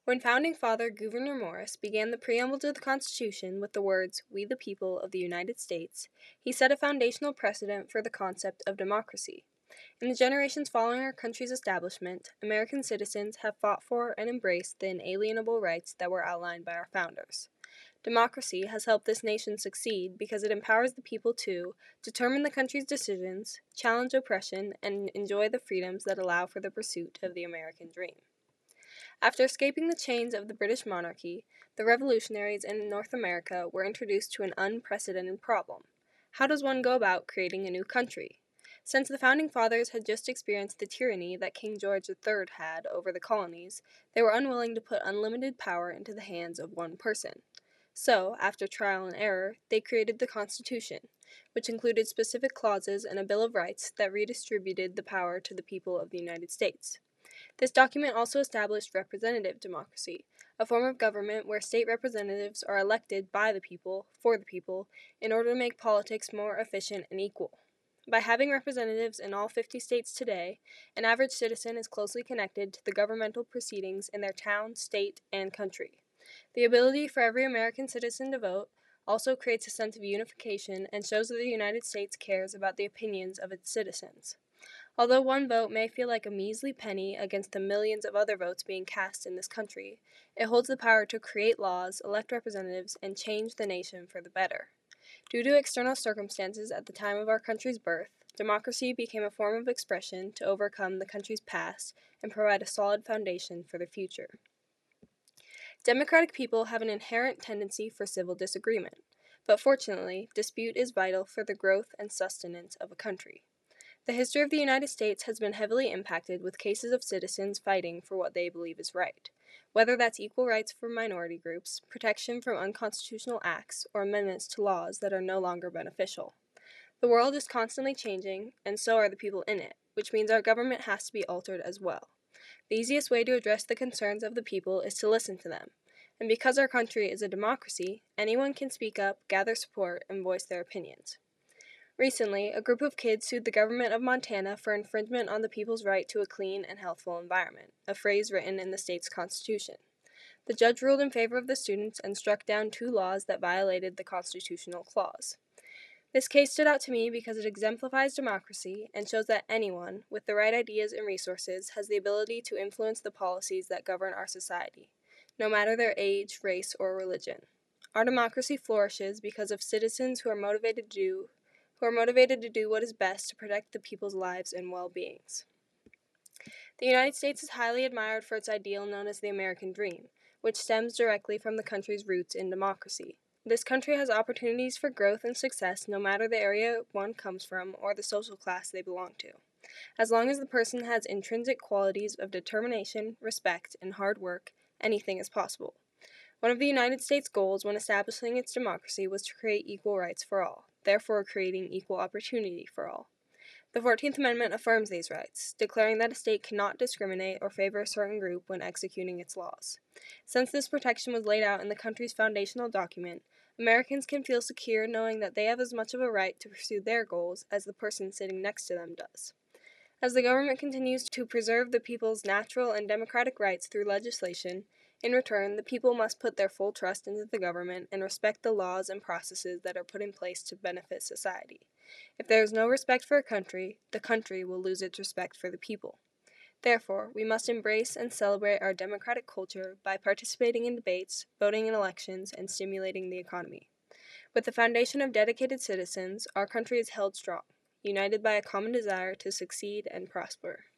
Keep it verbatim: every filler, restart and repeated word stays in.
When Founding Father Gouverneur Morris began the preamble to the Constitution with the words, "We the people of the United States," he set a foundational precedent for the concept of democracy. In the generations following our country's establishment, American citizens have fought for and embraced the inalienable rights that were outlined by our founders. Democracy has helped this nation succeed because it empowers the people to determine the country's decisions, challenge oppression, and enjoy the freedoms that allow for the pursuit of the American dream. After escaping the chains of the British monarchy, the revolutionaries in North America were introduced to an unprecedented problem. How does one go about creating a new country? Since the Founding Fathers had just experienced the tyranny that King George the Third had over the colonies, they were unwilling to put unlimited power into the hands of one person. So, after trial and error, they created the Constitution, which included specific clauses and a Bill of Rights that redistributed the power to the people of the United States. This document also established representative democracy, a form of government where state representatives are elected by the people, for the people, in order to make politics more efficient and equal. By having representatives in all fifty states today, an average citizen is closely connected to the governmental proceedings in their town, state, and country. The ability for every American citizen to vote also creates a sense of unification and shows that the United States cares about the opinions of its citizens. Although one vote may feel like a measly penny against the millions of other votes being cast in this country, it holds the power to create laws, elect representatives, and change the nation for the better. Due to external circumstances at the time of our country's birth, democracy became a form of expression to overcome the country's past and provide a solid foundation for the future. Democratic people have an inherent tendency for civil disagreement, but fortunately, dispute is vital for the growth and sustenance of a country. The history of the United States has been heavily impacted with cases of citizens fighting for what they believe is right, whether that's equal rights for minority groups, protection from unconstitutional acts, or amendments to laws that are no longer beneficial. The world is constantly changing, and so are the people in it, which means our government has to be altered as well. The easiest way to address the concerns of the people is to listen to them, and because our country is a democracy, anyone can speak up, gather support, and voice their opinions. Recently, a group of kids sued the government of Montana for infringement on the people's right to a clean and healthful environment, a phrase written in the state's constitution. The judge ruled in favor of the students and struck down two laws that violated the constitutional clause. This case stood out to me because it exemplifies democracy and shows that anyone, with the right ideas and resources, has the ability to influence the policies that govern our society, no matter their age, race, or religion. Our democracy flourishes because of citizens who are motivated to do who are motivated to do what is best to protect the people's lives and well-beings. The United States is highly admired for its ideal known as the American Dream, which stems directly from the country's roots in democracy. This country has opportunities for growth and success no matter the area one comes from or the social class they belong to. As long as the person has intrinsic qualities of determination, respect, and hard work, anything is possible. One of the United States' goals when establishing its democracy was to create equal rights for all, therefore creating equal opportunity for all. The fourteenth Amendment affirms these rights, declaring that a state cannot discriminate or favor a certain group when executing its laws. Since this protection was laid out in the country's foundational document, Americans can feel secure knowing that they have as much of a right to pursue their goals as the person sitting next to them does. As the government continues to preserve the people's natural and democratic rights through legislation, in return, the people must put their full trust into the government and respect the laws and processes that are put in place to benefit society. If there is no respect for a country, the country will lose its respect for the people. Therefore, we must embrace and celebrate our democratic culture by participating in debates, voting in elections, and stimulating the economy. With the foundation of dedicated citizens, our country is held strong, united by a common desire to succeed and prosper.